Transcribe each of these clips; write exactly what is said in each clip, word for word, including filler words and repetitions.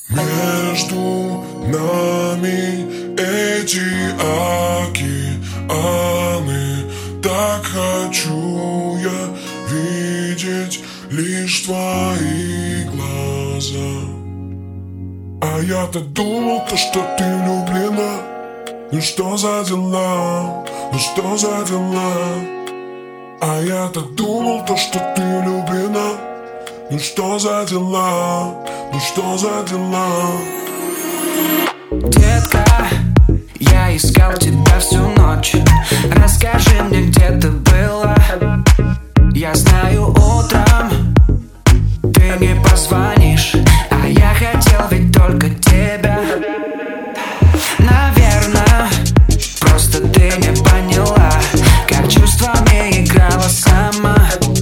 Между нами эти океаны. Так хочу я видеть лишь твои глаза. А я-то думал, то, что ты влюблена. Ну что за дела, ну что за дела? А я-то думал, то, что ты влюблена. Ну что за дела, ну что за дела? Детка, я искал тебя всю ночь. Расскажи мне, где ты была. Я знаю, утром ты не позвонишь, а я хотел ведь только тебя. Наверное, просто ты не поняла, как чувствами играла сама.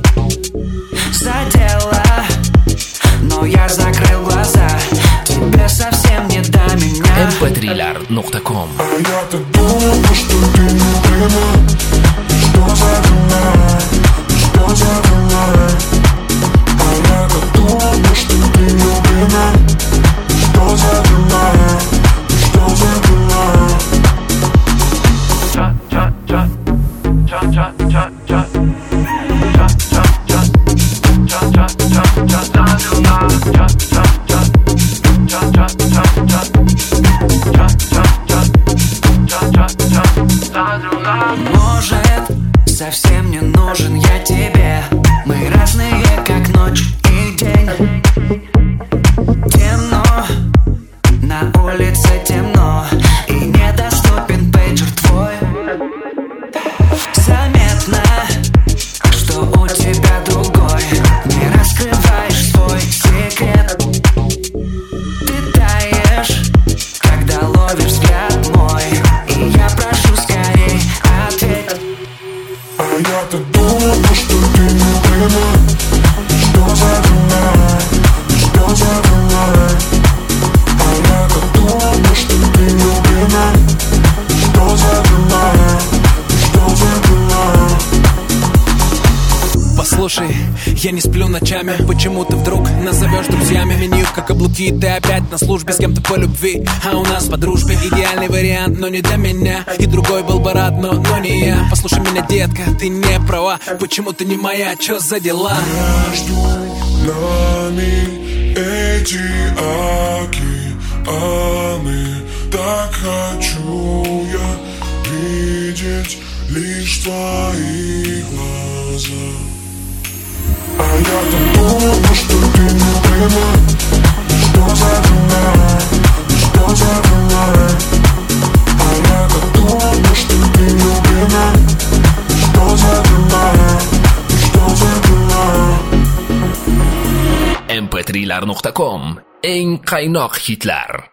Задела, но я закрыл глаза. Тебе совсем не до меня. эм пэ три лар точка ком. А я-то думал, что ты влюблена. Что за дела, что за дела? А я-то думал, что ты влюблена. Что за дела, что за дела? Может, совсем не нужен я тебе. Мы разные, как ночь и день. Темно, на улице темно, и недоступен пейджер твой. Заметно, что у тебя другой. Не раскрываешь свой секрет. Ты таешь, когда ловишь взгляд мой, и я прошу скорей ответь. А я-то думал, что ты влюблена. Что за дела, что за дела? А я-то думал, что ты влюблена. Что за дела, что за дела? Послушай, я не сплю ночами. Почему ты вдруг назовешь друзьями? Меню как каблуки, ты опять на службе с кем-то по любви. А у нас по дружбе идеальный вариант, но не для меня. И другой был бы рад, но, но не я. Послушай меня, детка, ты не права. Почему ты не моя, чё за дела? Между нами эти океаны. Так хочу я видеть лишь твои глаза. А я-то думал, что ты влюблена. Что за дела, что за дела? А я-то думал, что ты влюблена. Что за дела, что за дела? эм пэ три лар точка ком. Eng qaynoq hitlar.